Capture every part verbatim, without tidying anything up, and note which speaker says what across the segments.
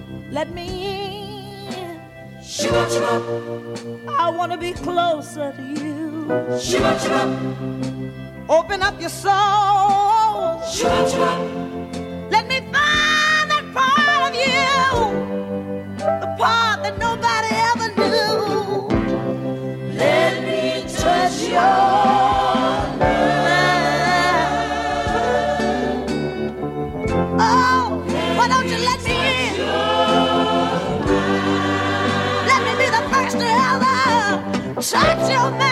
Speaker 1: let me in. Shiva, shiva. I want to be closer to you. Shiva, shiva. Open up your soul. Shiva, shiva. Let me find that part of you, the part that nobody ever knew. Let me touch your mind. Oh, why don't you let me in? Let me be the first to ever touch your mind.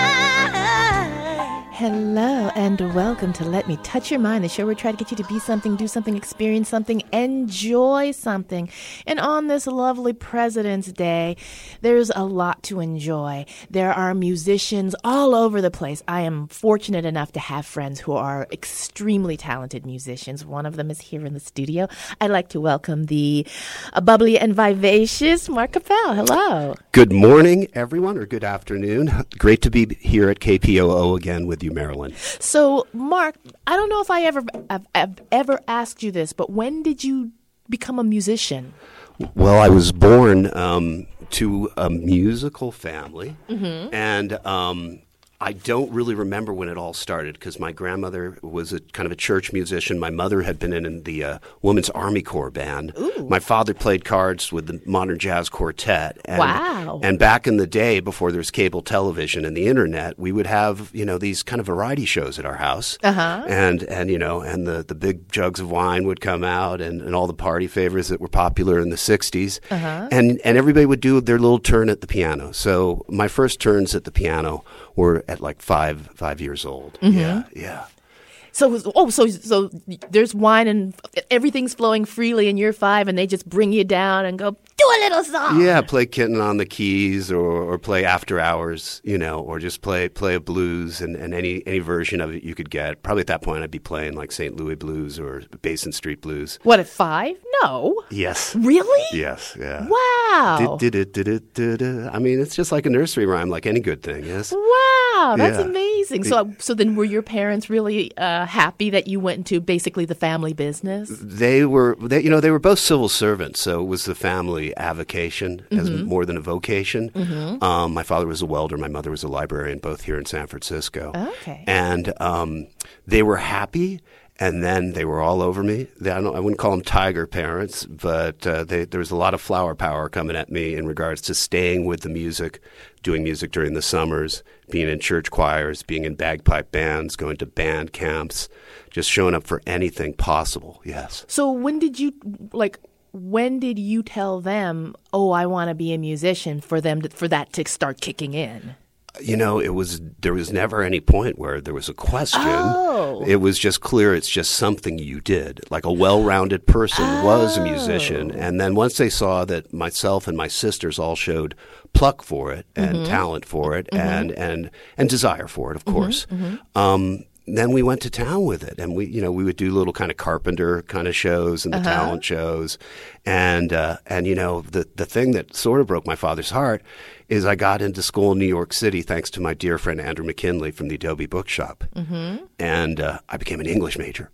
Speaker 2: Hello and welcome to Let Me Touch Your Mind, the show where we try to get you to be something, do something, experience something, enjoy something. And on this lovely President's Day, there's a lot to enjoy. There are musicians all over the place. I am fortunate enough to have friends who are extremely talented musicians. One of them is here in the studio. I'd like to welcome the uh, bubbly and vivacious Mark Capel. Hello.
Speaker 3: Good morning, everyone, or good afternoon. Great to be here at K P O O again with you, Marilyn.
Speaker 2: So, Mark, I don't know if I ever I've, I've ever asked you this, but when did you become a musician?
Speaker 3: Well, I was born um, to a musical family,
Speaker 2: Mm-hmm.
Speaker 3: and um, I don't really remember when it all started because my grandmother was a kind of a church musician. My mother had been in, in the uh, Women's Army Corps band.
Speaker 2: Ooh.
Speaker 3: My father played cards with the Modern Jazz Quartet. And,
Speaker 2: Wow.
Speaker 3: And back in the day, before there was cable television and the internet, we would have, you know, these kind of variety shows at our house.
Speaker 2: Uh-huh.
Speaker 3: And, and you know, and the, the big jugs of wine would come out and, and all the party favors that were popular in the sixties.
Speaker 2: Uh-huh.
Speaker 3: And, and everybody would do their little turn at the piano. So my first turns at the piano were at like five five years old.
Speaker 2: Mm-hmm.
Speaker 3: Yeah, yeah.
Speaker 2: So, oh, so so there's wine and everything's flowing freely, and you're five, and they just bring you down and go, do a little song.
Speaker 3: Yeah, play Kitten on the Keys, or, or play After Hours, you know, or just play play a blues and, and any any version of it you could get. Probably at that point I'd be playing like Saint Louis Blues or Basin Street Blues.
Speaker 2: What, at five? No.
Speaker 3: Yes.
Speaker 2: Really?
Speaker 3: Yes, yeah.
Speaker 2: Wow.
Speaker 3: Did, did, did, did, did, did. I mean, it's just like a nursery rhyme, like any good thing, yes?
Speaker 2: Wow, that's
Speaker 3: Yeah.
Speaker 2: amazing. So, so then were your parents really uh, happy that you went into basically the family business?
Speaker 3: They were, they, you know, they were both civil servants, so it was the family avocation as
Speaker 2: Mm-hmm.
Speaker 3: more than a vocation. Um, my father was a welder, my mother was a librarian, both here in San Francisco.
Speaker 2: Okay.
Speaker 3: And um, they were happy. And then they were all over me. They, I, don't, I wouldn't call them tiger parents, but uh, they, there was a lot of flower power coming at me in regards to staying with the music, doing music during the summers, being in church choirs, being in bagpipe bands, going to band camps, just showing up for anything possible, yes.
Speaker 2: So when did you, like, when did you tell them, oh, I want to be a musician, for them to, for that to start kicking in?
Speaker 3: You know, it was there was never any point where there was a question.
Speaker 2: Oh.
Speaker 3: It was just clear it's just something you did. Like a well-rounded person
Speaker 2: Oh.
Speaker 3: was a musician. And then once they saw that myself and my sisters all showed pluck for it and
Speaker 2: Mm-hmm.
Speaker 3: talent for it and, and, and desire for it, of course, um, then we went to town with it, and we, you know, we would do little kind of carpenter kind of shows and the
Speaker 2: Uh-huh.
Speaker 3: talent shows, and uh, and you know, the the thing that sort of broke my father's heart is I got into school in New York City thanks to my dear friend Andrew McKinley from the Adobe Bookshop,
Speaker 2: Mm-hmm.
Speaker 3: and uh, I became an English major.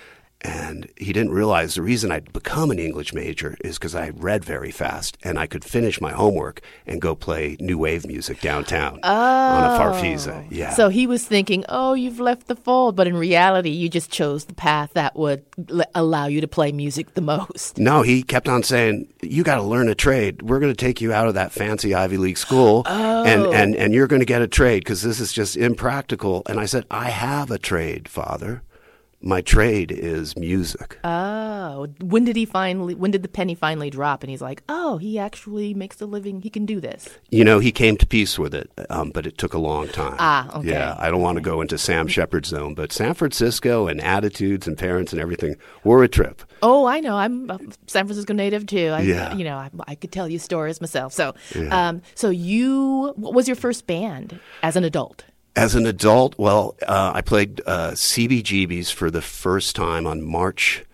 Speaker 3: And he didn't realize the reason I'd become an English major is because I read very fast and I could finish my homework and go play new wave music downtown on a Farfisa. Yeah.
Speaker 2: So he was thinking, oh, you've left the fold. But in reality, you just chose the path that would l- allow you to play music the most.
Speaker 3: No, he kept on saying, you got to learn a trade. We're going to take you out of that fancy Ivy League school and,
Speaker 2: Oh.
Speaker 3: and, and you're going to get a trade because this is just impractical. And I said, I have a trade, Father. My trade is music.
Speaker 2: Oh, when did he finally, when did the penny finally drop? And he's like, oh, he actually makes a living. He can do this.
Speaker 3: You know, he came to peace with it, um, but it took a long time.
Speaker 2: Ah, okay.
Speaker 3: Yeah, I don't want to go into Sam Shepard's zone, but San Francisco and attitudes and parents and everything were a trip.
Speaker 2: Oh, I know. I'm a San Francisco native too. I,
Speaker 3: Yeah.
Speaker 2: You know, I, I could tell you stories myself. So,
Speaker 3: Yeah.
Speaker 2: um, so you, what was your first band as an adult?
Speaker 3: As an adult, well, uh, I played uh, C B G B's for the first time on March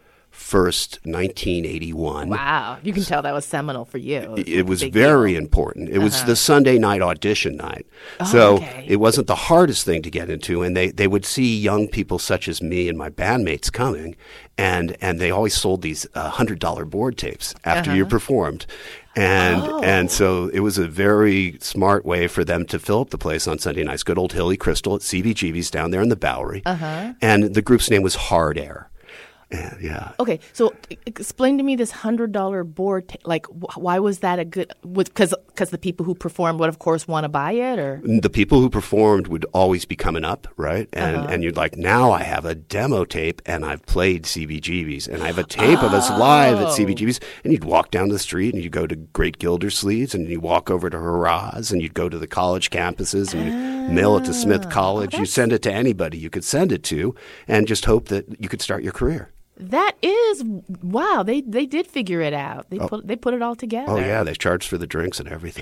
Speaker 3: first, nineteen eighty-one.
Speaker 2: Wow. You can tell that was seminal for you.
Speaker 3: It, it was
Speaker 2: Big
Speaker 3: very
Speaker 2: deal.
Speaker 3: important. It
Speaker 2: Uh-huh.
Speaker 3: was the Sunday night audition night.
Speaker 2: Oh,
Speaker 3: so
Speaker 2: okay.
Speaker 3: it wasn't the hardest thing to get into. And they, they would see young people such as me and my bandmates coming, and, and they always sold these uh, one hundred dollar board tapes after
Speaker 2: Uh-huh.
Speaker 3: you performed. And
Speaker 2: Oh.
Speaker 3: and so it was a very smart way for them to fill up the place on Sunday nights. Good old Hilly Crystal at C B G B's down there in the Bowery.
Speaker 2: Uh-huh.
Speaker 3: And the group's name was Hard Air. And, yeah.
Speaker 2: Okay, so e- explain to me this hundred dollar board. T- like, wh- why was that a good? Because because the people who performed would, of course, want to buy it, or
Speaker 3: The people who performed would always be coming up, right? And
Speaker 2: Uh-huh.
Speaker 3: and you're like, now I have a demo tape, and I've played C B G B's, and I have a tape of us live at C B G B's. And you'd walk down the street, and you'd go to Great Gildersleeves, and you walk over to Hurrah's, and you'd go to the college campuses, and you mail it to Smith College. You send it to anybody you could send it to, and just hope that you could start your career.
Speaker 2: that is wow. They they did figure it out. They put they put it all together.
Speaker 3: Oh yeah, they charged for the drinks and everything.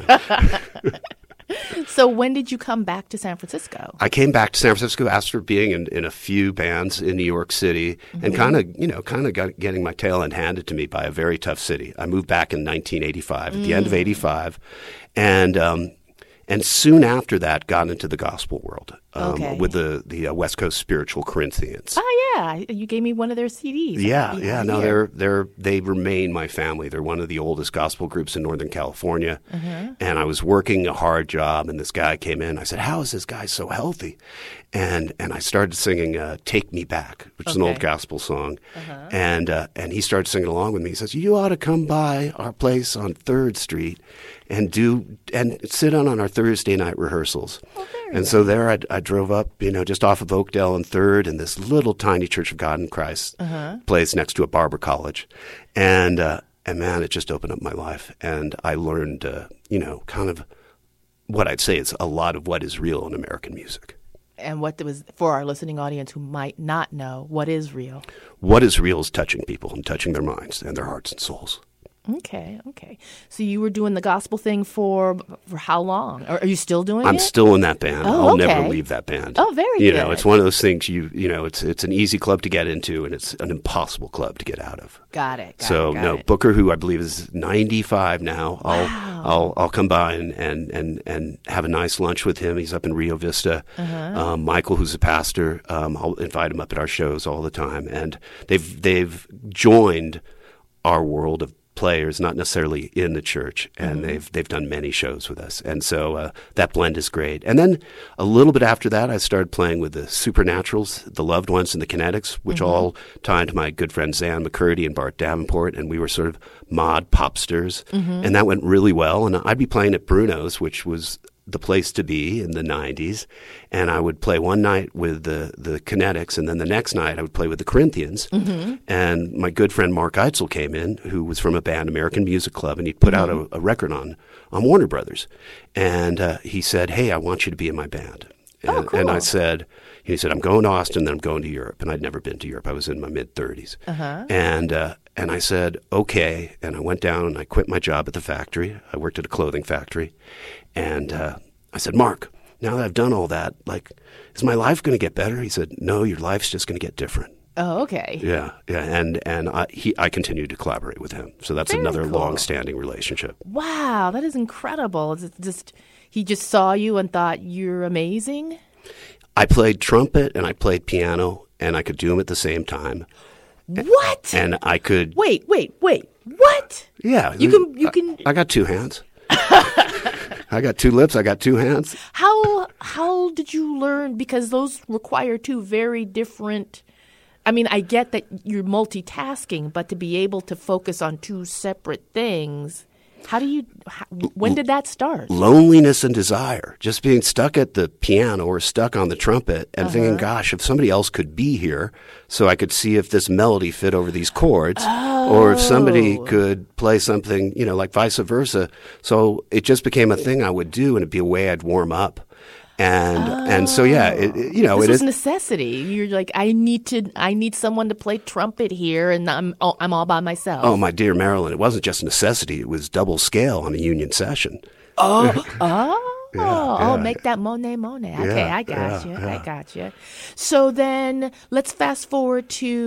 Speaker 2: So when did you come back to San Francisco?
Speaker 3: I came back to San Francisco after being in, in a few bands in New York City,
Speaker 2: Mm-hmm.
Speaker 3: and kind of, you know, kind of got getting my tail end handed to me by a very tough city. I moved back in nineteen eighty-five, at the end of eighty-five, and um, and soon after that, got into the gospel world um,
Speaker 2: Okay.
Speaker 3: with the the uh, West Coast Spiritual Corinthians.
Speaker 2: Oh yeah, you gave me one of their C Ds.
Speaker 3: Yeah,
Speaker 2: Yeah,
Speaker 3: yeah. No,
Speaker 2: here.
Speaker 3: they're they're they remain my family. They're one of the oldest gospel groups in Northern California. And I was working a hard job, and this guy came in. I said, "How is this guy so healthy?" And and I started singing uh, "Take Me Back," which is an old
Speaker 2: Okay.
Speaker 3: gospel song. And uh, and he started singing along with me. He says, "You ought to come by our place on Third Street and do and sit in on our Thursday night rehearsals." And so there I, I drove up, you know, just off of Oakdale and Third, in this little tiny Church of God in Christ place next to a barber college. And, uh, and man, it just opened up my life. And I learned, uh, you know, kind of what I'd say is a lot of what is real in American music.
Speaker 2: And what was for our listening audience who might not know what is real.
Speaker 3: What is real is touching people and touching their minds and their hearts and souls.
Speaker 2: Okay, okay. So you were doing the gospel thing for for how long? Or are you still doing
Speaker 3: I'm
Speaker 2: it?
Speaker 3: still in that band.
Speaker 2: Oh,
Speaker 3: I'll
Speaker 2: okay.
Speaker 3: never leave that band.
Speaker 2: Oh, very
Speaker 3: You
Speaker 2: good.
Speaker 3: know, it's one of those things you you know, it's it's an easy club to get into, and it's an impossible club to get out of.
Speaker 2: Got it. Got
Speaker 3: So
Speaker 2: it, got
Speaker 3: no,
Speaker 2: it.
Speaker 3: Booker, who I believe is ninety-five now, I'll
Speaker 2: Wow.
Speaker 3: I'll I'll come by and, and, and, and have a nice lunch with him. He's up in Rio Vista.
Speaker 2: Uh-huh.
Speaker 3: Um, Michael, who's a pastor, um, I'll invite him up at our shows all the time, and they've they've joined our world of players, not necessarily in the church, and
Speaker 2: Mm-hmm.
Speaker 3: they've they've done many shows with us, and so uh, that blend is great. And then a little bit after that, I started playing with the Supernaturals, the Loved Ones, and the Kinetics, which
Speaker 2: Mm-hmm.
Speaker 3: all tied to my good friends Zan McCurdy and Bart Davenport, and we were sort of mod popsters,
Speaker 2: Mm-hmm.
Speaker 3: and that went really well. And I'd be playing at Bruno's, which was the place to be in the nineties, and I would play one night with the the Kinetics, and then the next night I would play with the Corinthians.
Speaker 2: Mm-hmm.
Speaker 3: And my good friend Mark Eitzel came in, who was from a band, American Music Club, and he'd put out a, a record on on Warner Brothers, and uh, he said, "Hey, I want you to be in my band." And,
Speaker 2: Oh, cool.
Speaker 3: and I said, he said, "I'm going to Austin, then I'm going to Europe," and I'd never been to Europe. I was in my mid thirties,
Speaker 2: Uh-huh.
Speaker 3: and uh, and I said, "Okay," and I went down and I quit my job at the factory. I worked at a clothing factory. And uh, I said, "Mark, now that I've done all that, like, is my life going to get better?" He said, "No, your life's just going to get different."
Speaker 2: Oh, okay.
Speaker 3: Yeah, yeah, and and I, he, I continued to collaborate with him, so that's
Speaker 2: Very
Speaker 3: another
Speaker 2: cool.
Speaker 3: long-standing relationship.
Speaker 2: Wow, that is incredible. Is it just he just saw you and thought you're amazing?
Speaker 3: I played trumpet and I played piano, and I could do them at the same time,
Speaker 2: What?
Speaker 3: and I could.
Speaker 2: Wait, wait, wait. What?
Speaker 3: Yeah,
Speaker 2: You can you
Speaker 3: I-
Speaker 2: can
Speaker 3: I got two hands. I got two lips. I got two hands.
Speaker 2: How how did you learn? Because those require two very different. I mean, I get that you're multitasking, but to be able to focus on two separate things, how do you? How, when did that start?
Speaker 3: Loneliness and desire, just being stuck at the piano or stuck on the trumpet and thinking, gosh, if somebody else could be here so I could see if this melody fit over these chords, or if somebody could play something, you know, like vice versa. So it just became a thing I would do, and it'd be a way I'd warm up. And and so, yeah, it, it- you know,
Speaker 2: This
Speaker 3: it
Speaker 2: was
Speaker 3: is.
Speaker 2: necessity. You're like, I need to. I need someone to play trumpet here, and I'm oh, I'm all by myself.
Speaker 3: Oh, my dear Marilyn, it wasn't just necessity. It was double scale on a union session.
Speaker 2: Oh, oh,
Speaker 3: yeah.
Speaker 2: make that Monet Monet. Okay,
Speaker 3: Yeah,
Speaker 2: I got
Speaker 3: yeah,
Speaker 2: you.
Speaker 3: yeah.
Speaker 2: I got you. So then let's fast forward to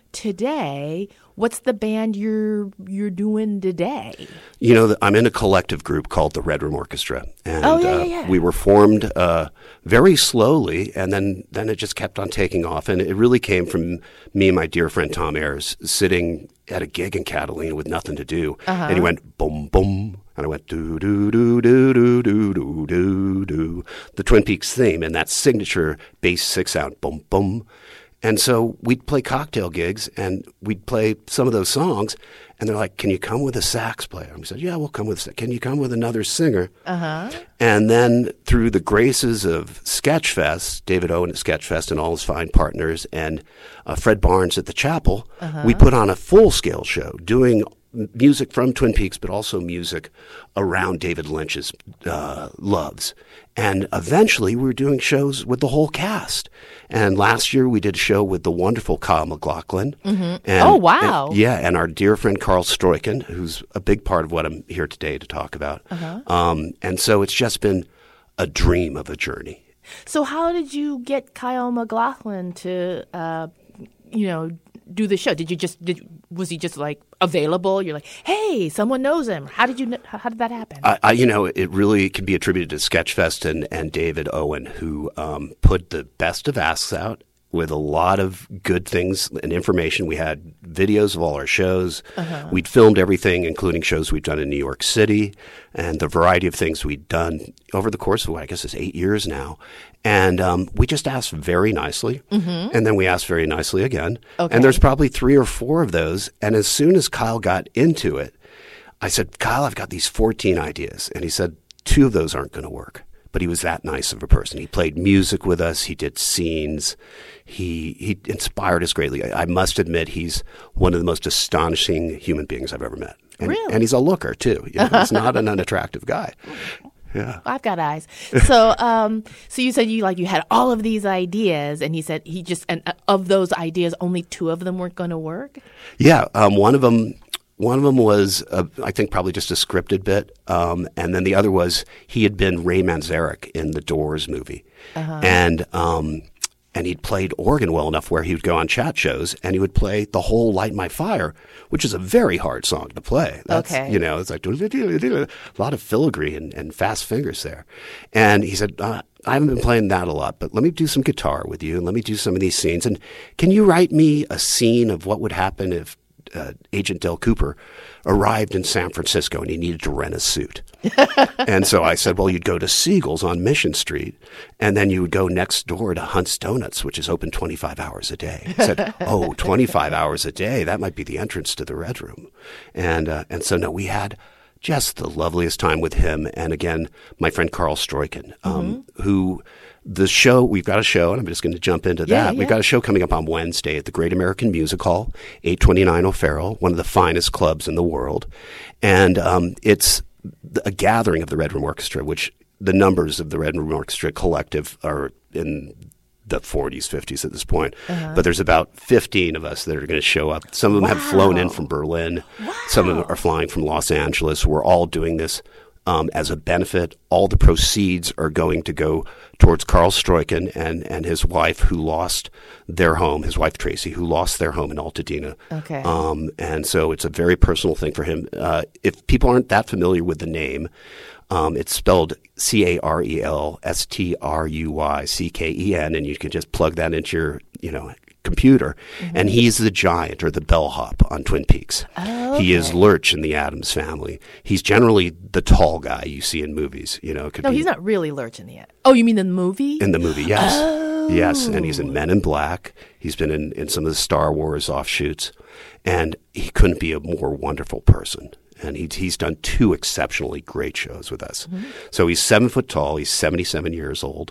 Speaker 2: today. What's the band you're you're doing today?
Speaker 3: You know, I'm in a collective group called the Red Room Orchestra, and
Speaker 2: oh, yeah,
Speaker 3: uh,
Speaker 2: yeah, yeah.
Speaker 3: we were formed uh, very slowly, and then then it just kept on taking off, and it really came from me and my dear friend Tom Ayers sitting at a gig in Catalina with nothing to do,
Speaker 2: uh-huh.
Speaker 3: and he went boom boom. And I went do do do do do do do do do, the Twin Peaks theme, and that signature bass six sound, boom boom. And so we'd play cocktail gigs, and we'd play some of those songs, and they're like, "Can you come with a sax player?" And we said, "Yeah, we'll come with a sax. Can you come with another singer?"
Speaker 2: Uh-huh.
Speaker 3: And then through the graces of Sketchfest, David Owen at Sketchfest and all his fine partners, and uh, Fred Barnes at the Chapel, uh-huh. we put on a full-scale show doing music from Twin Peaks, but also music around David Lynch's uh, loves. And eventually we were doing shows with the whole cast. And last year we did a show with the wonderful Kyle MacLachlan.
Speaker 2: Mm-hmm.
Speaker 3: And,
Speaker 2: oh, wow.
Speaker 3: And, yeah, and our dear friend Carl Stroiken, who's a big part of what I'm here today to talk about.
Speaker 2: Uh-huh.
Speaker 3: Um, and so it's just been a dream of a journey.
Speaker 2: So how did you get Kyle MacLachlan to, uh, you know, do the show? Did you just did was he just like available? You're like, hey, someone knows him. How did you? How, how did that happen?
Speaker 3: I, I, you know, it really can be attributed to Sketchfest and, and David Owen, who um, put the best of asks out with a lot of good things and information. We had videos of all our shows. Uh-huh. We'd filmed everything, including shows we've done in New York City, and the variety of things we'd done over the course of, I guess it's eight years now. And um, we just asked very nicely, mm-hmm. and then we asked very nicely again.
Speaker 2: Okay.
Speaker 3: And there's probably three or four of those. And as soon as Kyle got into it, I said, Kyle, I've got these fourteen ideas. And he said, two of those aren't going to work. But he was that nice of a person. He played music with us. He did scenes. He he inspired us greatly. I, I must admit, he's one of the most astonishing human beings I've ever met. And,
Speaker 2: really?
Speaker 3: And he's a looker, too. You know, he's not an unattractive guy. Yeah.
Speaker 2: I've got eyes. So, um, so you said you like you had all of these ideas, and he said he just and uh, of those ideas, only two of them weren't going to work.
Speaker 3: Yeah, um, one of them. One of them was, uh, I think, probably just a scripted bit, um, and then the other was he had been Ray Manzarek in the Doors movie, uh-huh. and um, and he'd played organ well enough where he would go on chat shows and he would play the whole "Light My Fire," which is a very hard song to play. That's,
Speaker 2: okay,
Speaker 3: you know, it's like a lot of filigree and, and fast fingers there, and he said, Uh, I haven't been playing that a lot, but let me do some guitar with you and let me do some of these scenes. And can you write me a scene of what would happen if uh, Agent Del Cooper arrived in San Francisco and he needed to rent a suit? And so I said, well, you'd go to Siegel's on Mission Street, and then you would go next door to Hunt's Donuts, which is open twenty-five hours a day. He said, oh, twenty-five hours a day? That might be the entrance to the Red Room. And, uh, and so, no, we had just the loveliest time with him. And again, my friend Carl Stroiken, um, mm-hmm. who the show, we've got a show, and I'm just going to jump into
Speaker 2: yeah,
Speaker 3: that.
Speaker 2: Yeah.
Speaker 3: We've got a show coming up on Wednesday at the Great American Music Hall, eight twenty-nine O'Farrell, one of the finest clubs in the world. And um, it's a gathering of the Red Room Orchestra, which the numbers of the Red Room Orchestra collective are in the forties, fifties at this point. Uh-huh. But there's about fifteen of us that are going to show up. Some of them
Speaker 2: wow.
Speaker 3: have flown in from Berlin.
Speaker 2: Wow.
Speaker 3: Some of them are flying from Los Angeles. We're all doing this um, as a benefit. All the proceeds are going to go towards Carl Stroiken and, and his wife, who lost their home, his wife Tracy, who lost their home in Altadena.
Speaker 2: Okay.
Speaker 3: Um, and so it's a very personal thing for him. Uh, if people aren't that familiar with the name, Um, it's spelled C A R E L S T R U Y C K E N, and you can just plug that into your, you know, computer. Mm-hmm. And he's the giant or the bellhop on Twin Peaks.
Speaker 2: Oh, okay.
Speaker 3: He is Lurch in the Addams Family. He's generally the tall guy you see in movies. You know, it could
Speaker 2: no,
Speaker 3: be
Speaker 2: he's not really Lurch in the end. Oh, you mean the movie?
Speaker 3: In the movie, yes.
Speaker 2: Oh.
Speaker 3: Yes, and he's in Men in Black. He's been in, in some of the Star Wars offshoots. And he couldn't be a more wonderful person. And he, he's done two exceptionally great shows with us. Mm-hmm. So he's seven foot tall. He's seventy-seven years old.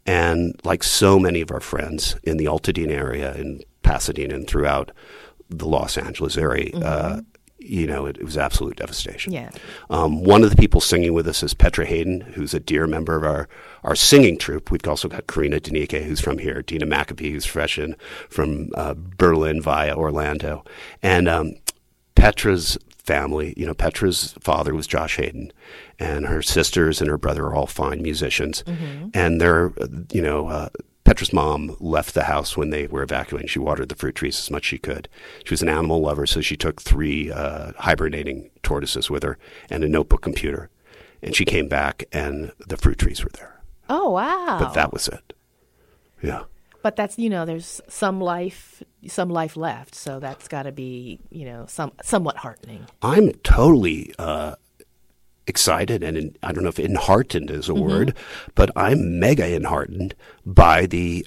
Speaker 3: And like so many of our friends in the Altadena area, in Pasadena, and throughout the Los Angeles area, mm-hmm. uh, you know, it, it was absolute devastation.
Speaker 2: Yeah.
Speaker 3: Um, one of the people singing with us is Petra Hayden, who's a dear member of our, our singing troupe. We've also got Karina Denike, who's from here, Dina McAfee, who's fresh in from uh, Berlin via Orlando. And um, Petra's family, you know, Petra's father was Josh Hayden, and her sisters and her brother are all fine musicians. Mm-hmm. And they're, you know, uh, Petra's mom left the house when they were evacuating. She watered the fruit trees as much as she could. She was an animal lover, so she took three uh, hibernating tortoises with her and a notebook computer. And she came back, and the fruit trees were there.
Speaker 2: Oh, wow.
Speaker 3: But that was it. Yeah.
Speaker 2: But that's, you know, there's some life, some life left. So that's got to be, you know, some somewhat heartening.
Speaker 3: I'm totally uh, excited, and in, I don't know if enheartened is a mm-hmm. word, but I'm mega enheartened by the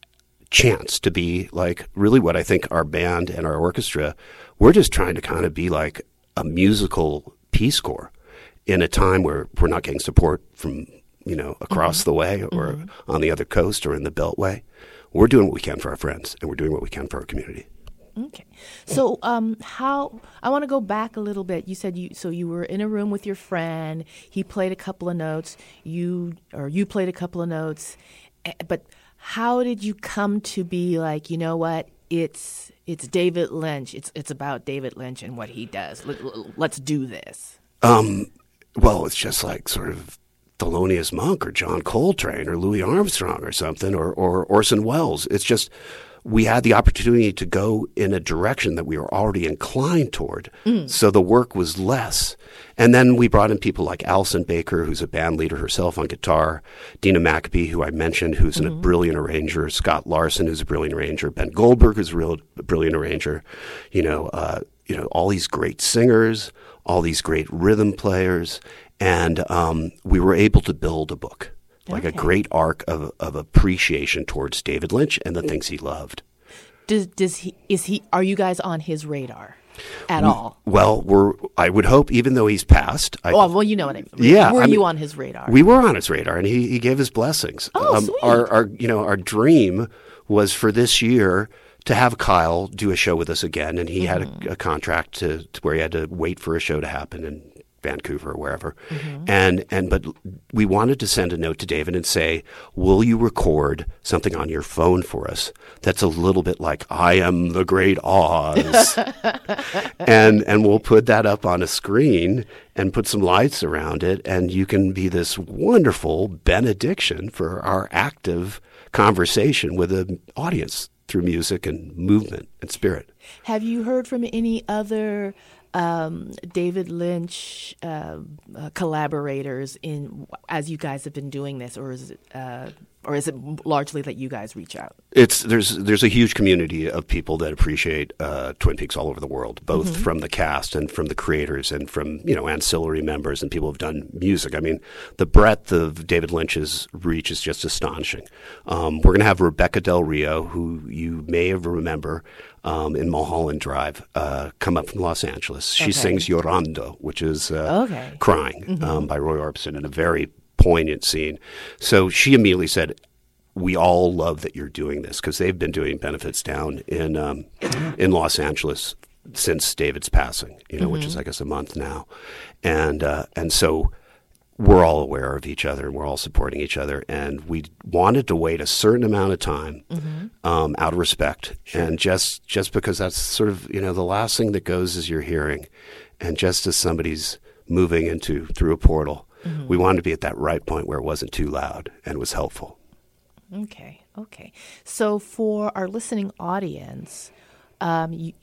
Speaker 3: chance to be like really what I think our band and our orchestra, we're just trying to kind of be like a musical Peace Corps in a time where we're not getting support from, you know, across mm-hmm. the way or mm-hmm. on the other coast or in the Beltway. We're doing what we can for our friends, and we're doing what we can for our community.
Speaker 2: Okay. So um, how – I want to go back a little bit. You said you – so you were in a room with your friend. He played a couple of notes. You – or you played a couple of notes. But how did you come to be like, you know what, it's it's David Lynch. It's it's about David Lynch and what he does. Let, let's do this.
Speaker 3: Um. Well, it's just like sort of – Thelonious Monk or John Coltrane or Louis Armstrong or something or, or Orson Welles. It's just we had the opportunity to go in a direction that we were already inclined toward. Mm. So the work was less. And then we brought in people like Alison Baker, who's a band leader herself on guitar, Dina Maccabee, who I mentioned, who's mm-hmm. a brilliant arranger, Scott Larson, who's a brilliant arranger, Ben Goldberg, who's a real brilliant arranger, you know, uh, you know, all these great singers, all these great rhythm players. And um, we were able to build a book, like okay. a great arc of, of appreciation towards David Lynch and the things he loved.
Speaker 2: Does does he is he? Are you guys on his radar at all?
Speaker 3: Well, we're. I would hope, even though he's passed. I,
Speaker 2: oh, well, you know what I mean.
Speaker 3: Yeah,
Speaker 2: were
Speaker 3: I mean,
Speaker 2: you on his radar?
Speaker 3: We were on his radar, and he, he gave his blessings.
Speaker 2: Oh,
Speaker 3: um,
Speaker 2: sweet.
Speaker 3: Our, our you know our dream was for this year to have Kyle do a show with us again, and he mm-hmm. had a, a contract to, to where he had to wait for a show to happen and. Vancouver or wherever, mm-hmm. and and but we wanted to send a note to David and say, will you record something on your phone for us that's a little bit like I Am the Great Oz, and and we'll put that up on a screen and put some lights around it, and you can be this wonderful benediction for our active conversation with an audience through music and movement and spirit.
Speaker 2: Have you heard from any other Um, David Lynch uh, uh, collaborators in as you guys have been doing this, or is it uh, or is it largely that you guys reach out?
Speaker 3: It's there's there's a huge community of people that appreciate uh, Twin Peaks all over the world, both mm-hmm. from the cast and from the creators and from you know ancillary members and people who've done music. I mean, the breadth of David Lynch's reach is just astonishing. Um, we're going to have Rebecca Del Rio, who you may have remember. Um, in Mulholland Drive, uh, come up from Los Angeles. She okay. sings Llorando, which is uh,
Speaker 2: okay.
Speaker 3: Crying
Speaker 2: mm-hmm.
Speaker 3: um, by Roy Orbison in a very poignant scene. So she immediately said, we all love that you're doing this, because they've been doing benefits down in um, in Los Angeles since David's passing, you know, mm-hmm. which is, I guess, a month now. And uh, and so we're all aware of each other and we're all supporting each other. And we wanted to wait a certain amount of time mm-hmm. um, out of respect. Sure. And just, just because that's sort of, you know, the last thing that goes is your hearing. And just as somebody's moving into through a portal, mm-hmm. we wanted to be at that right point where it wasn't too loud and was helpful.
Speaker 2: Okay. Okay. So for our listening audience, um, you,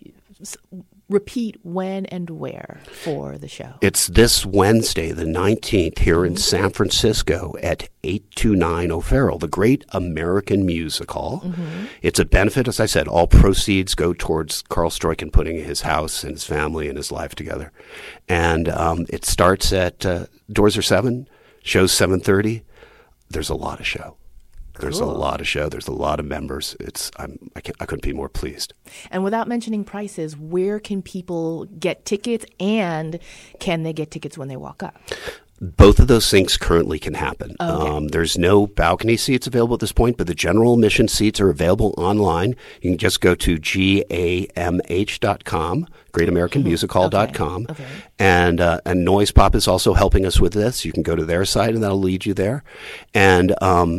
Speaker 2: repeat when and where for the show.
Speaker 3: It's this Wednesday, the nineteenth, here in San Francisco at eight twenty-nine O'Farrell, the Great American Music Hall. Mm-hmm. It's a benefit, as I said. All proceeds go towards Carl Stroiken putting his house and his family and his life together. And um, it starts at, uh, doors are seven, show's seven thirty. There's a lot of show. There's cool. a lot of show. There's a lot of members. It's I'm I, can't, I couldn't be more pleased.
Speaker 2: And without mentioning prices, where can people get tickets, and can they get tickets when they walk up?
Speaker 3: Both of those things currently can happen.
Speaker 2: Okay.
Speaker 3: Um, there's no balcony seats available at this point, but the general admission seats are available online. You can just go to G A M H dot com, great american music hall dot com.
Speaker 2: Okay. Okay.
Speaker 3: And, uh, and Noise Pop is also helping us with this. You can go to their site, and that'll lead you there. And um,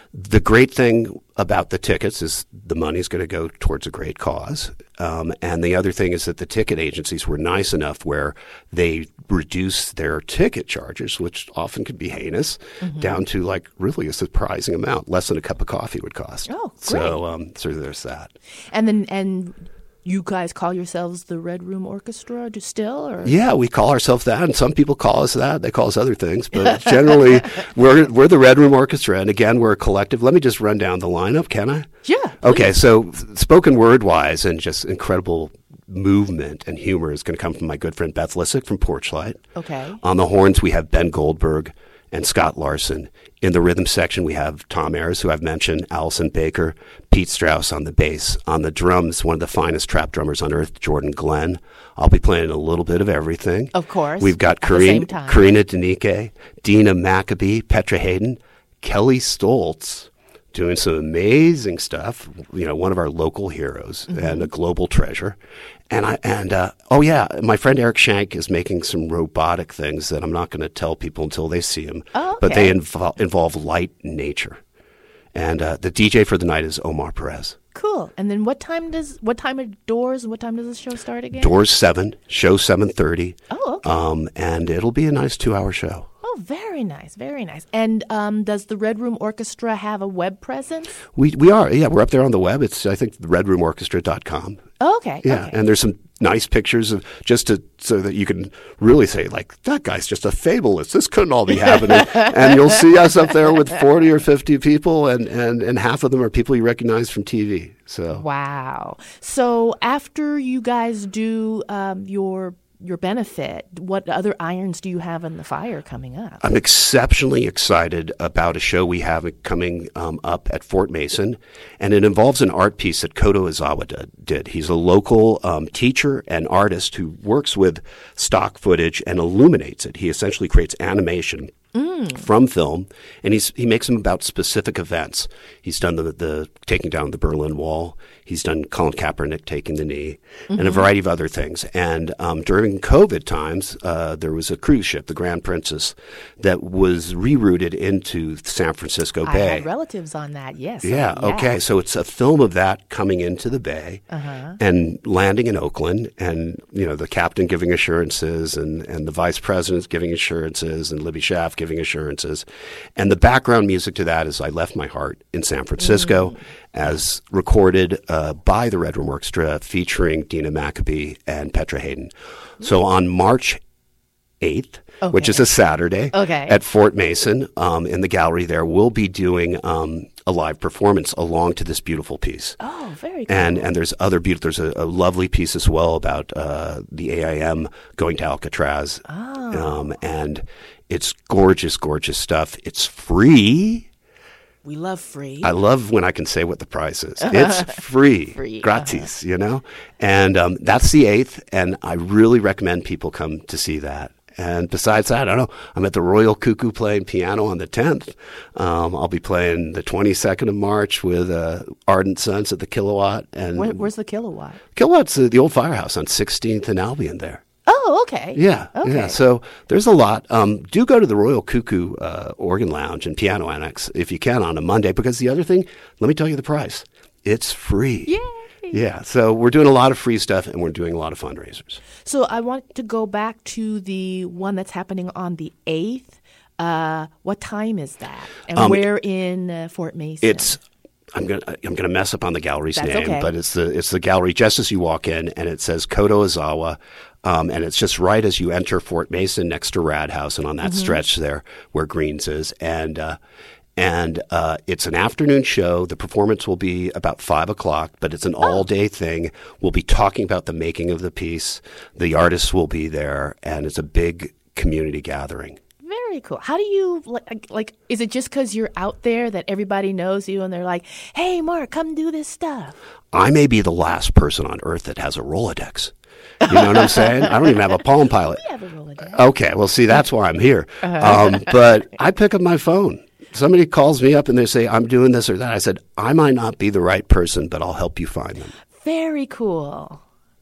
Speaker 3: The great thing about the tickets is the money's going to go towards a great cause. Um, and the other thing is that the ticket agencies were nice enough where they reduced their ticket charges, which often could be heinous, mm-hmm. down to like really a surprising amount, less than a cup of coffee would cost.
Speaker 2: Oh, great.
Speaker 3: So, um, so there's that.
Speaker 2: And then, and you guys call yourselves the Red Room Orchestra do still? Or?
Speaker 3: Yeah, we call ourselves that, and some people call us that. They call us other things, but generally we're we're the Red Room Orchestra, and again, we're a collective. Let me just run down the lineup, can I?
Speaker 2: Yeah.
Speaker 3: Okay, so spoken word-wise and just incredible movement and humor is going to come from my good friend Beth Lissick from Porchlight.
Speaker 2: Okay.
Speaker 3: On the horns, we have Ben Goldberg and Scott Larson. In the rhythm section, we have Tom Ayers, who I've mentioned, Allison Baker, Pete Strauss on the bass. On the drums, one of the finest trap drummers on earth, Jordan Glenn. I'll be playing a little bit of everything.
Speaker 2: Of course.
Speaker 3: We've got Karina, Karina Denike, Dina Maccabee, Petra Hayden, Kelly Stoltz, doing some amazing stuff. You know, one of our local heroes mm-hmm. and a global treasure. And I and uh, oh yeah, my friend Eric Shank is making some robotic things that I'm not going to tell people until they see them.
Speaker 2: Oh, okay.
Speaker 3: But they invo- involve light and nature. And uh, the D J for the night is Omar Perez.
Speaker 2: Cool. And then what time does what time are doors? What time does the show start again?
Speaker 3: Doors seven, show seven thirty.
Speaker 2: Oh, okay.
Speaker 3: Um, and it'll be a nice two-hour show.
Speaker 2: Oh, very nice, very nice. And um, does the Red Room Orchestra have a web presence?
Speaker 3: We we are, yeah. We're up there on the web. It's, I think, red room orchestra dot com.
Speaker 2: Oh, okay.
Speaker 3: Yeah,
Speaker 2: okay.
Speaker 3: And there's some nice pictures of just to so that you can really say, like, that guy's just a fabulist. This couldn't all be happening. And you'll see us up there with forty or fifty people, and, and, and half of them are people you recognize from T V. So
Speaker 2: wow. So after you guys do um, your your benefit, what other irons do you have in the fire coming up?
Speaker 3: I'm exceptionally excited about a show we have coming um, up at Fort Mason, and it involves an art piece that Koto Izawa did. did. He's a local um, teacher and artist who works with stock footage and illuminates it. He essentially creates animation Mm. from film, and he's he makes them about specific events. He's done the, the taking down the Berlin Wall. He's done Colin Kaepernick taking the knee, mm-hmm. and a variety of other things. And um, during COVID times, uh, there was a cruise ship, the Grand Princess, that was rerouted into San Francisco
Speaker 2: I
Speaker 3: Bay.
Speaker 2: I had relatives on that, yes.
Speaker 3: Yeah,
Speaker 2: yeah,
Speaker 3: okay. So it's a film of that coming into the Bay
Speaker 2: uh-huh.
Speaker 3: and landing in Oakland, and you know the captain giving assurances, and, and the vice president giving assurances, and Libby Schaff giving assurances. And the background music to that is I Left My Heart in San Francisco, mm. as recorded uh, by the Red Room Orchestra, featuring Dina Maccabee and Petra Hayden. So on March eighth, okay. which is a Saturday,
Speaker 2: okay.
Speaker 3: at Fort Mason, um, in the gallery there, we'll be doing um, a live performance along to this beautiful piece.
Speaker 2: Oh, very cool.
Speaker 3: And and there's other beautiful, there's a, a lovely piece as well about uh, the A I M going to Alcatraz.
Speaker 2: Oh.
Speaker 3: Um, and it's gorgeous, gorgeous stuff. It's free.
Speaker 2: We love free.
Speaker 3: I love when I can say what the price is. It's free.
Speaker 2: Free.
Speaker 3: Gratis, uh-huh. you know? And um, that's the eighth, and I really recommend people come to see that. And besides that, I don't know, I'm at the Royal Cuckoo playing piano on the tenth. Um, I'll be playing the twenty-second of March with uh, Ardent Sons at the Kilowatt. And
Speaker 2: Where, where's the Kilowatt?
Speaker 3: Kilowatt's uh, the old firehouse on sixteenth and Albion there.
Speaker 2: Oh, okay.
Speaker 3: Yeah,
Speaker 2: okay.
Speaker 3: yeah. So there's a lot. Um, do go to the Royal Cuckoo uh, Organ Lounge and Piano Annex if you can on a Monday, because the other thing, let me tell you the price. It's free.
Speaker 2: Yay!
Speaker 3: Yeah, so we're doing a lot of free stuff, and we're doing a lot of fundraisers.
Speaker 2: So I want to go back to the one that's happening on the eighth. Uh, what time is that? And
Speaker 3: um,
Speaker 2: where in uh, Fort Mason?
Speaker 3: It's I'm gonna I'm gonna mess up on the gallery's
Speaker 2: That's
Speaker 3: name,
Speaker 2: okay.
Speaker 3: but it's the it's the gallery just as you walk in, and it says Koto Izawa, um, and it's just right as you enter Fort Mason, next to Rad House, and on that mm-hmm. stretch there where Greens is, and uh, and uh, it's an afternoon show. The performance will be about five o'clock, but it's an oh. all day thing. We'll be talking about the making of the piece. The artists will be there, and it's a big community gathering.
Speaker 2: Very cool. How do you, like, like is it just because you're out there that everybody knows you and they're like, hey, Mark, come do this stuff?
Speaker 3: I may be the last person on earth that has a Rolodex. You know what I'm saying? I don't even have a Palm Pilot.
Speaker 2: We have a Rolodex.
Speaker 3: Okay, well, see, that's why I'm here.
Speaker 2: Uh-huh.
Speaker 3: Um, but I pick up my phone. Somebody calls me up and they say, I'm doing this or that. I said, I might not be the right person, but I'll help you find them.
Speaker 2: Very cool.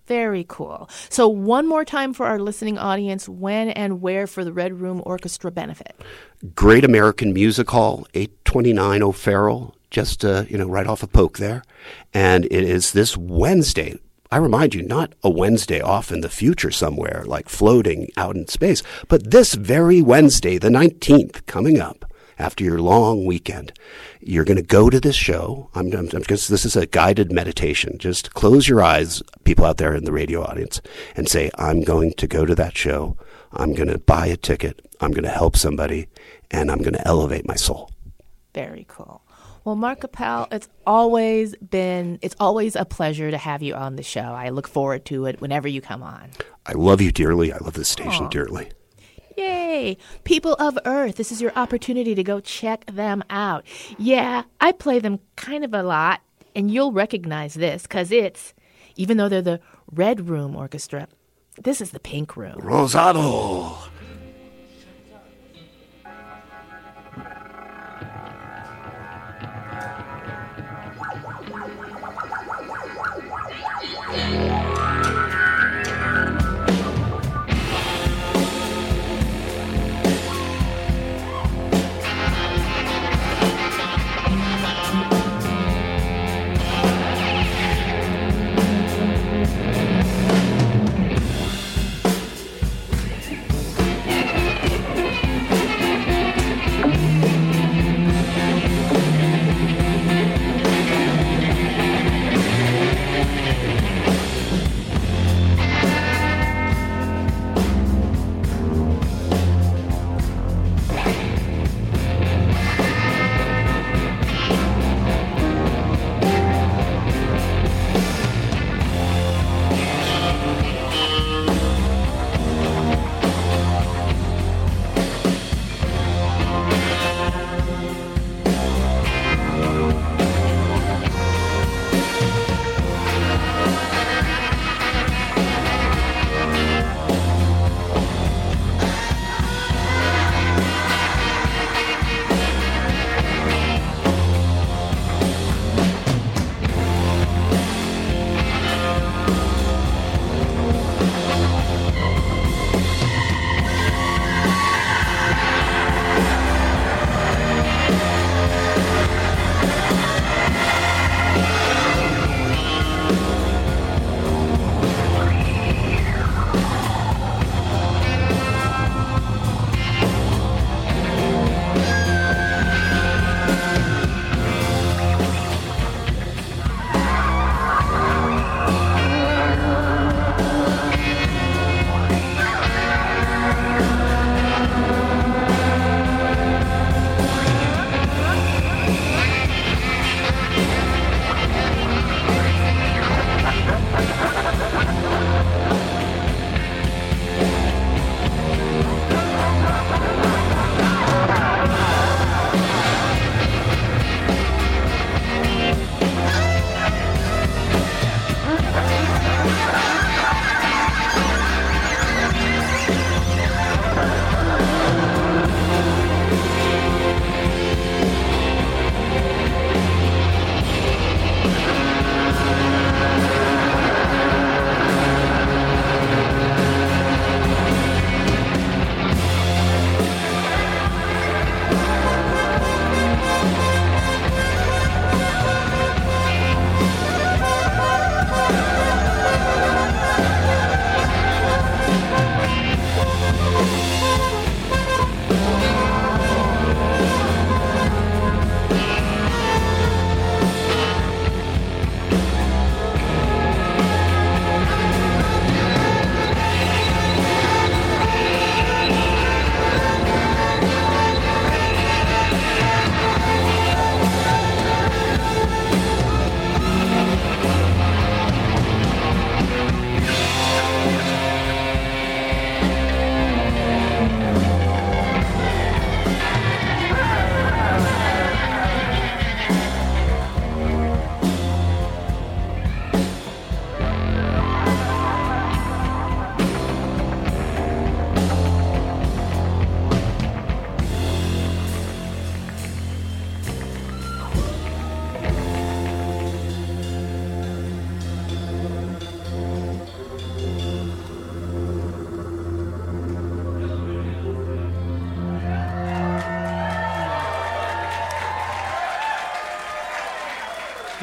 Speaker 2: Very cool. So one more time for our listening audience, when and where for the Red Room Orchestra benefit?
Speaker 3: Great American Music Hall, eight twenty-nine O'Farrell, just uh, you know, right off of Polk there. And it is this Wednesday. I remind you, not a Wednesday off in the future somewhere, like floating out in space, but this very Wednesday, the nineteenth, coming up. After your long weekend, you're going to go to this show. I'm, I'm, I'm just, this is a guided meditation. Just close your eyes, people out there in the radio audience, and say, I'm going to go to that show. I'm going to buy a ticket. I'm going to help somebody, and I'm going to elevate my soul.
Speaker 2: Very cool. Well, Mark Appel, it's always been, it's always a pleasure to have you on the show. I look forward to it whenever you come on.
Speaker 3: I love you dearly. I love this station
Speaker 2: Aww.
Speaker 3: dearly.
Speaker 2: Yay! People of Earth, this is your opportunity to go check them out. Yeah, I play them kind of a lot, and you'll recognize this because it's, even though they're the Red Room Orchestra, this is the Pink Room.
Speaker 3: Rosado!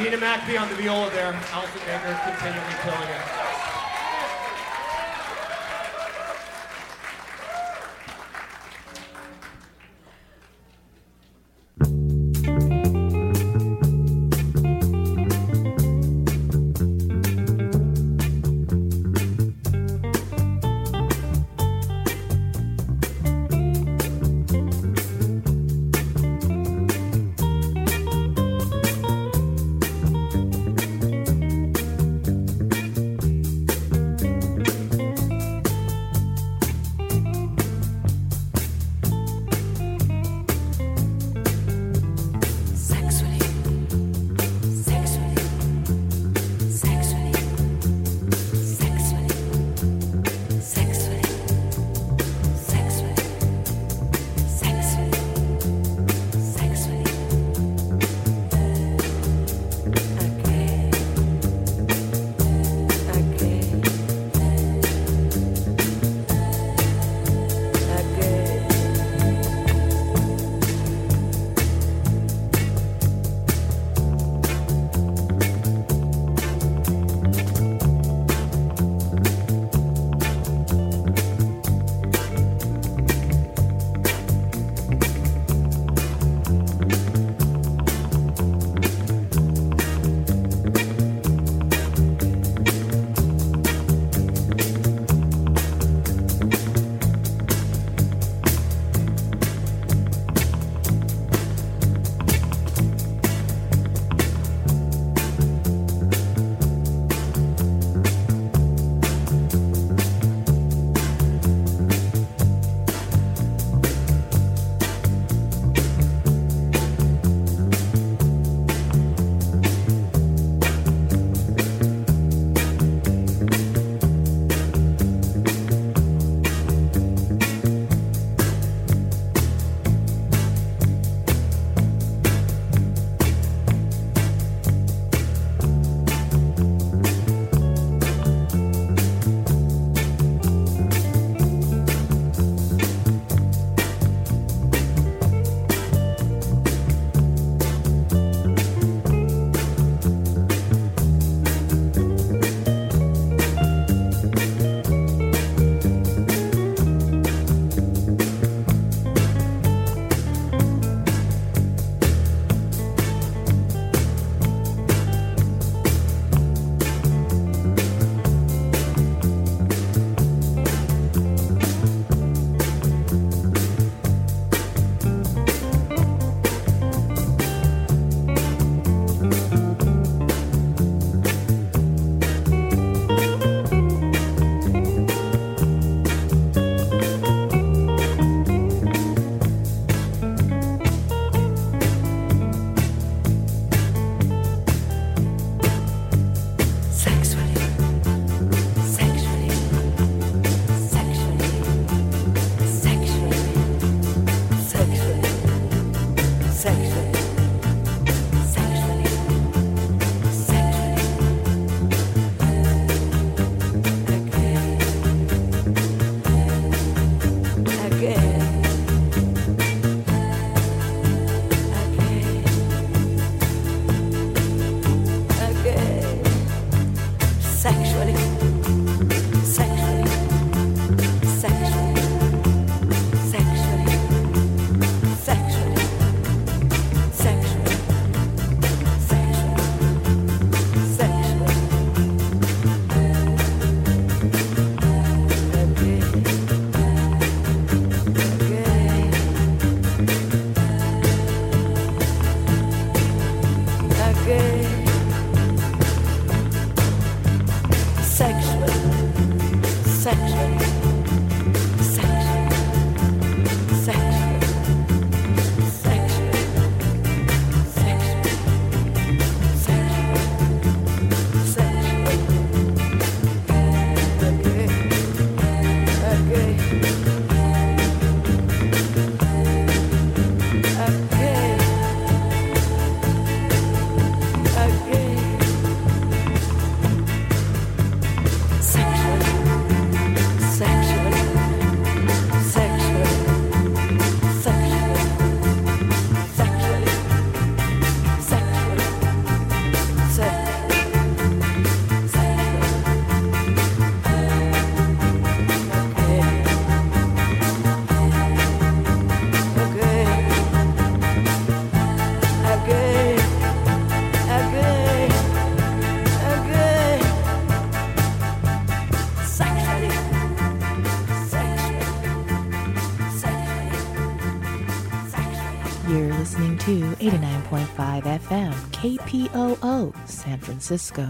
Speaker 4: Gina McBee on the viola there. Alison Baker continually killing it.
Speaker 2: You're listening to eighty-nine point five F M, K P O O, San Francisco.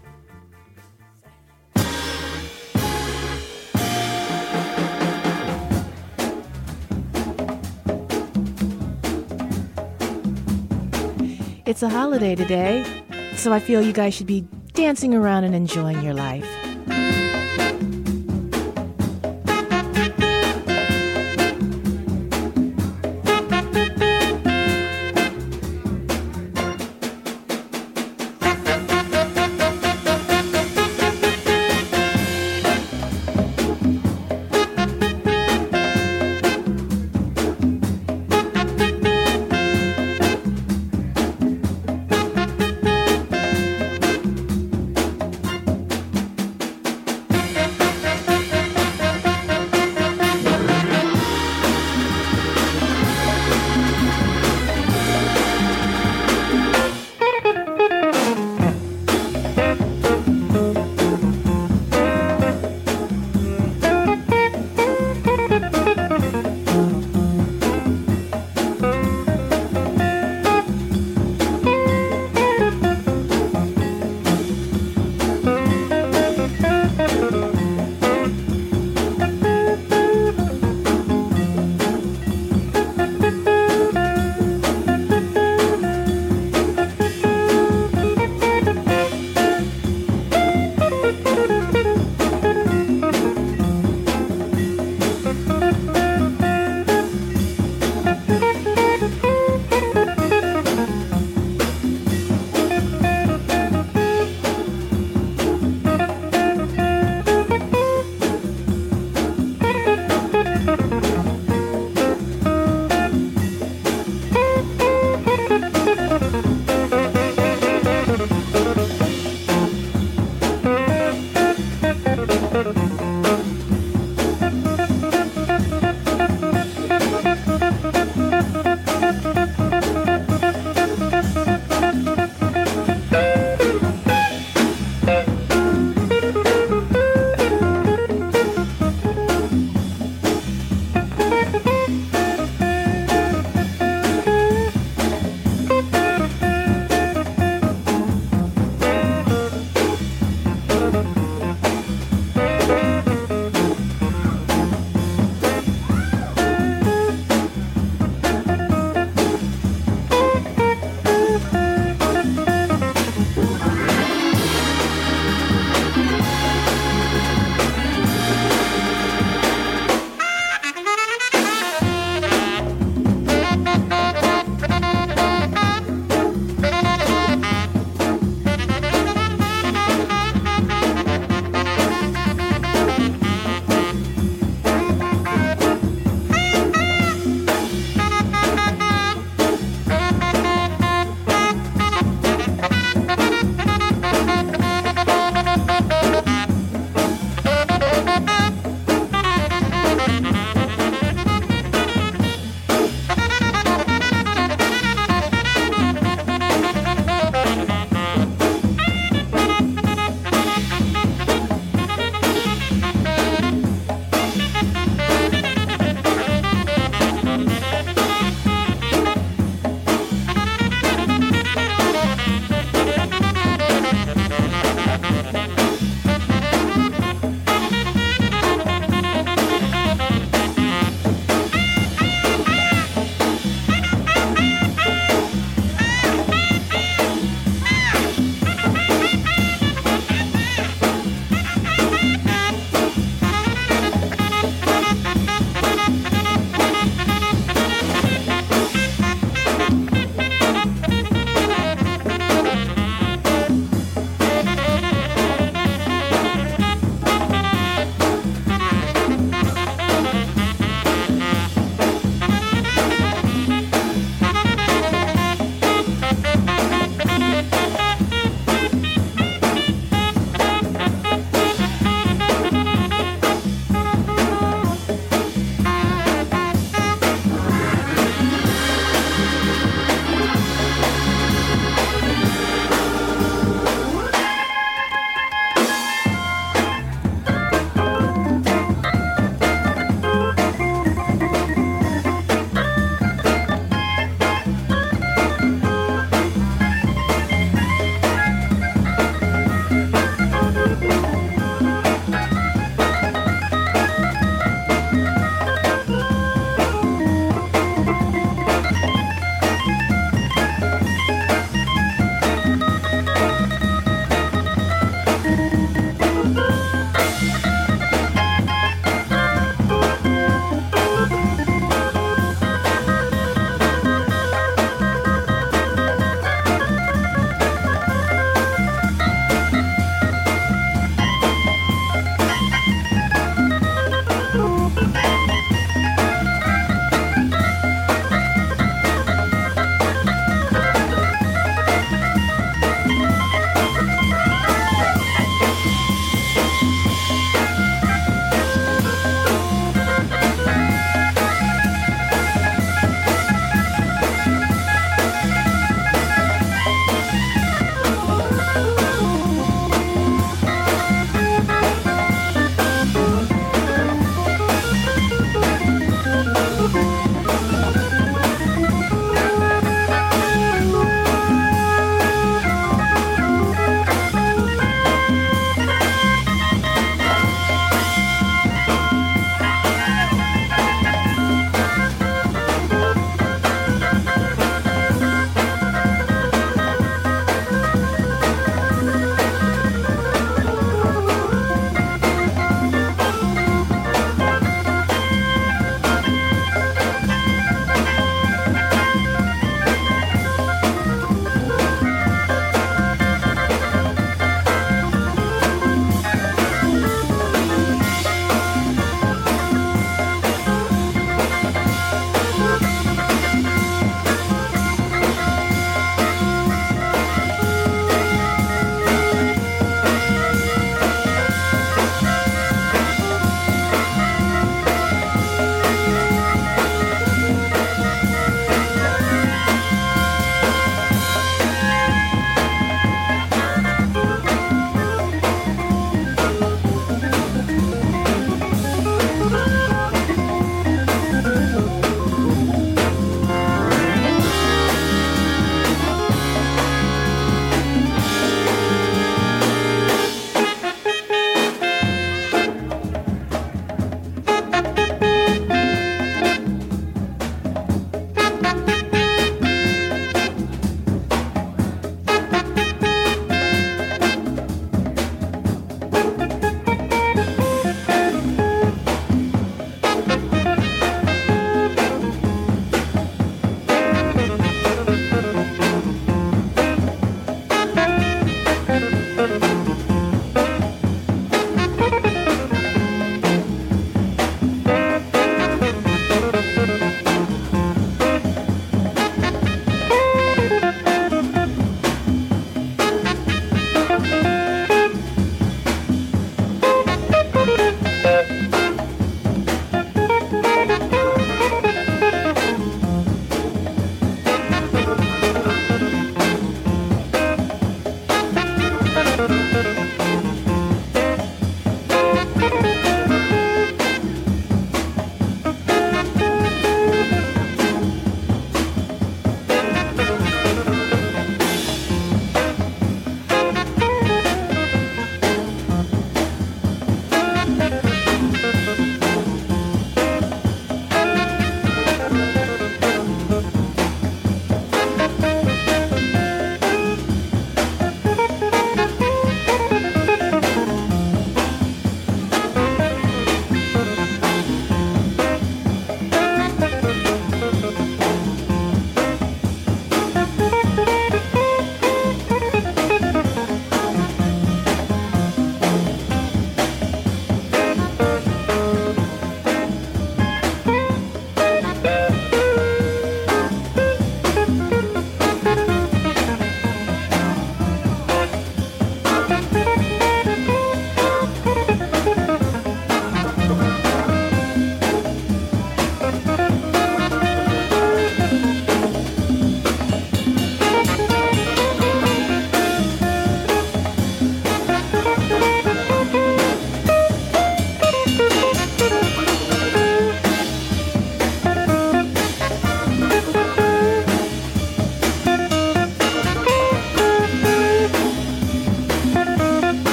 Speaker 2: It's a holiday today, so I feel you guys should be dancing around and enjoying your life.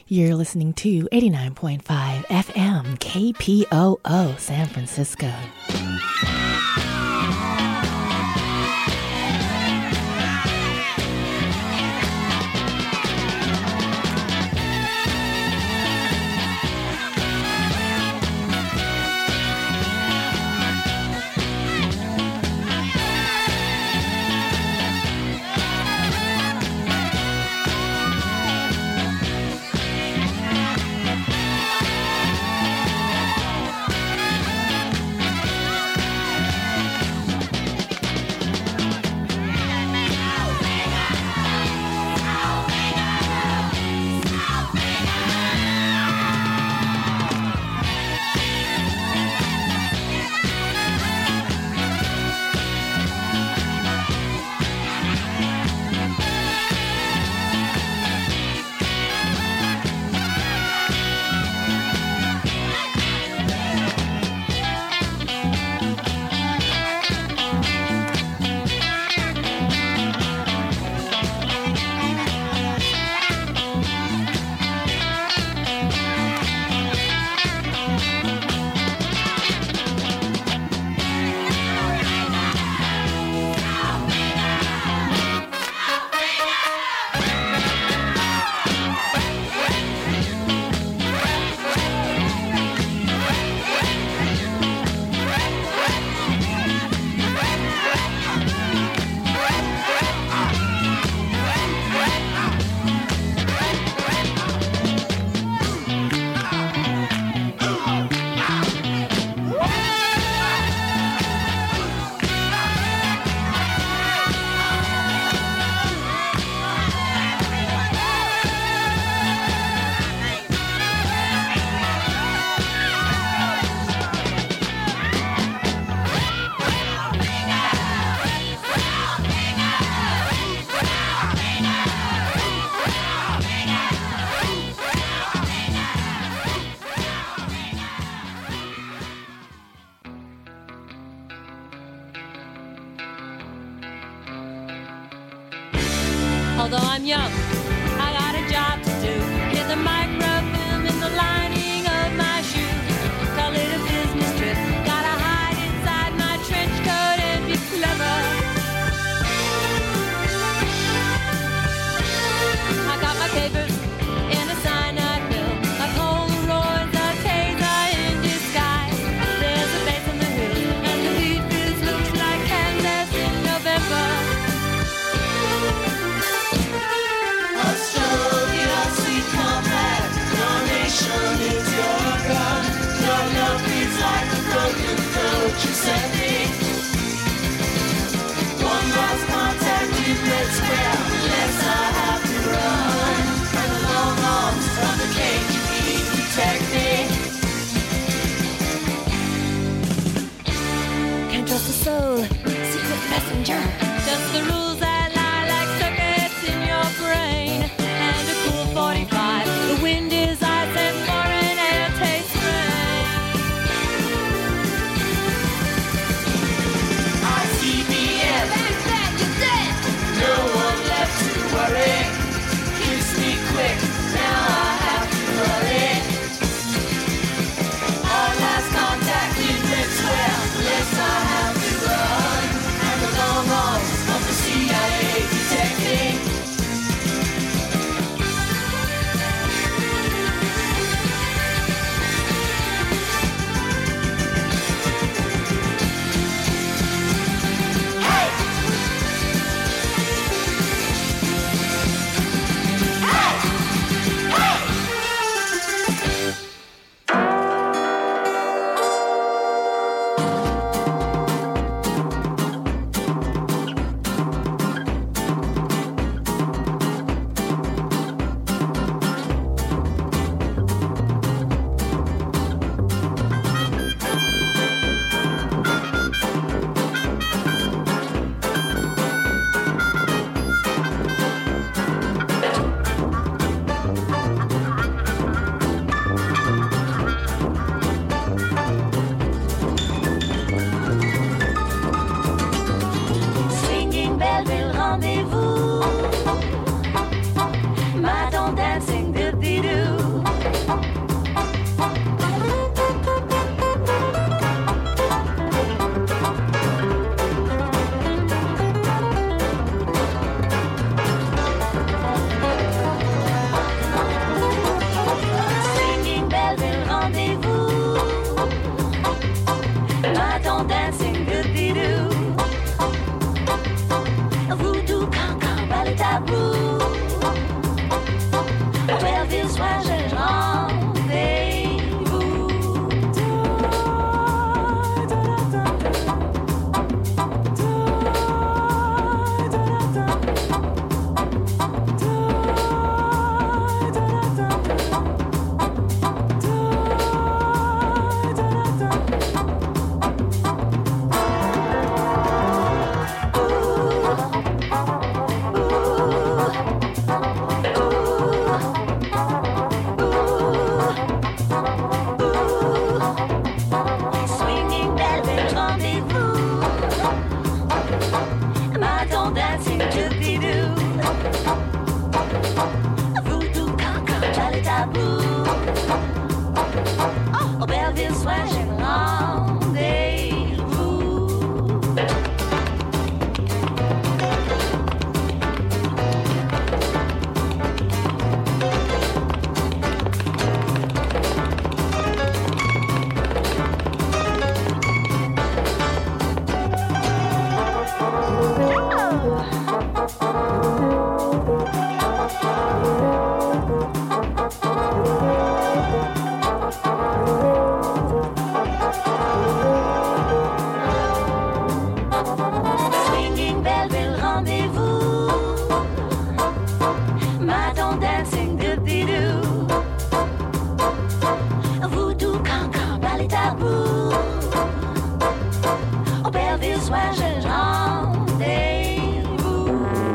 Speaker 2: You're listening to eighty-nine point five F M K P O O San Francisco.
Speaker 5: Although I'm young, I got a job to do. Get the microfilm in the lining of my shoe. Call it a business trip. Gotta hide inside my trench coat and be clever. I got my papers in a cyanide pill. My Polaroid's a taser in disguise. There's a base on the hill, and the wheat fields looks like Kansas in November.
Speaker 1: Maton dancing, doopy-doo. Voodoo, cancan, ballet tabou. Au Belleville-Soir, j'ai rendez-vous.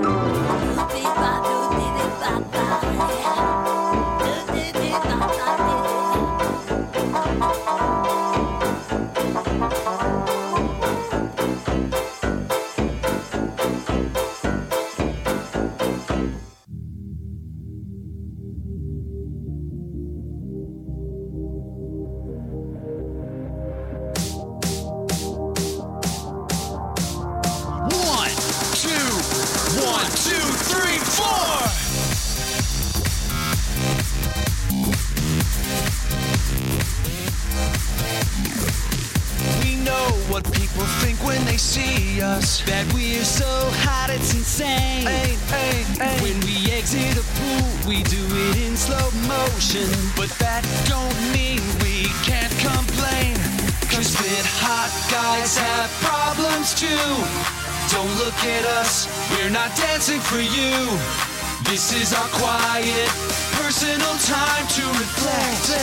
Speaker 6: What people think when they see us, that we're so hot it's insane. Ay, ay, ay. When we exit a pool, we do it in slow motion, but that don't mean we can't complain. Cause fit hot guys have problems too. Don't look at us, we're not dancing for you. This is our quiet, personal time to reflect.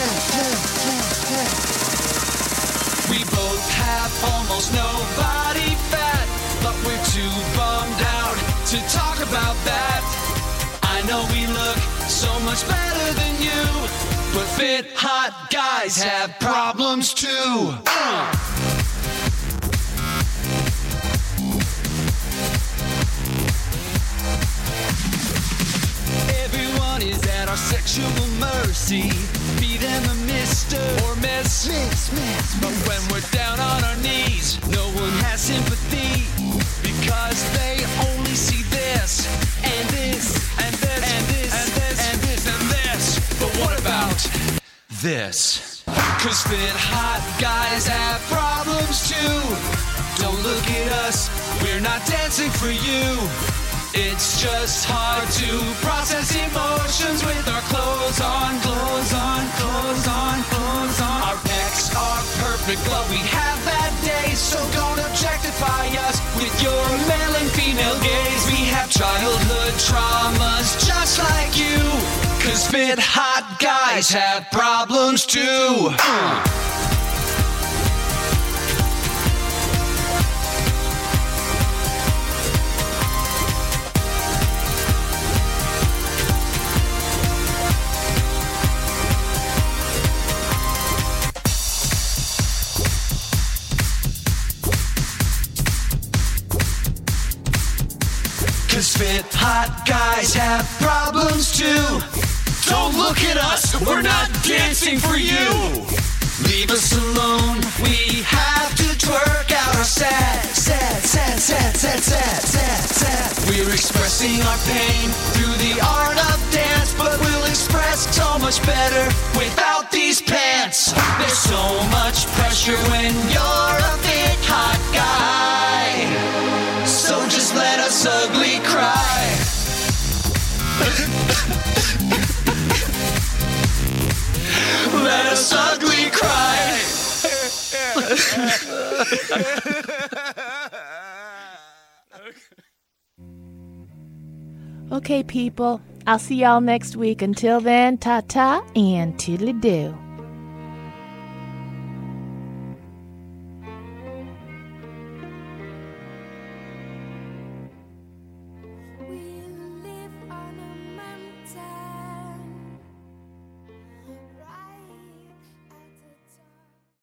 Speaker 6: We both have almost no body fat, but we're too bummed out to talk about that. I know we look so much better than you, but fit hot guys have problems too. Uh. Everyone is at our sexual mercy. Be them a mister or miss. miss, miss but when we're down on our knees, no one has sympathy, because they only see this and this and this and this and this and this and this. But what about this? Cause fit hot guys have problems too. Don't look at us, we're not dancing for you. It's just hard to process emotions with our clothes on, clothes on, clothes on, clothes on. Our pecs are perfect, but we have bad days, so don't objectify us with your male and female gaze. We have childhood traumas just like you, cause fit hot guys have problems too. Uh. Cause fit hot guys have problems too. Don't look at us, we're not dancing for you. Leave us alone, we have to twerk out our sad, sad, sad, sad, sad, sad, sad, sad. We're expressing our pain through the art of dance, but we'll express so much better without these pants. There's so much pressure when you're a fit hot guy, so just let us ugly cry. Let us ugly cry.
Speaker 2: Okay, people, I'll see y'all next week. Until then, ta-ta and toodly-doo.